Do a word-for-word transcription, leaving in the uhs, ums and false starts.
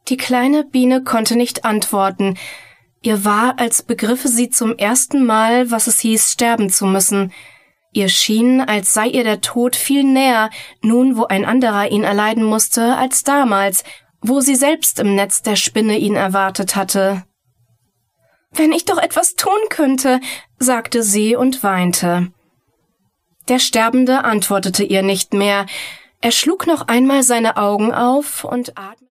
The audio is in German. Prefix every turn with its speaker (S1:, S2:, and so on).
S1: Die kleine Biene konnte nicht antworten. Ihr war, als begriffe sie zum ersten Mal, was es hieß, sterben zu müssen. Ihr schien, als sei ihr der Tod viel näher, nun wo ein anderer ihn erleiden musste, als damals, wo sie selbst im Netz der Spinne ihn erwartet hatte. »Wenn ich doch etwas tun könnte«, sagte sie und weinte. Der Sterbende antwortete ihr nicht mehr. Er schlug noch einmal seine Augen auf und atmete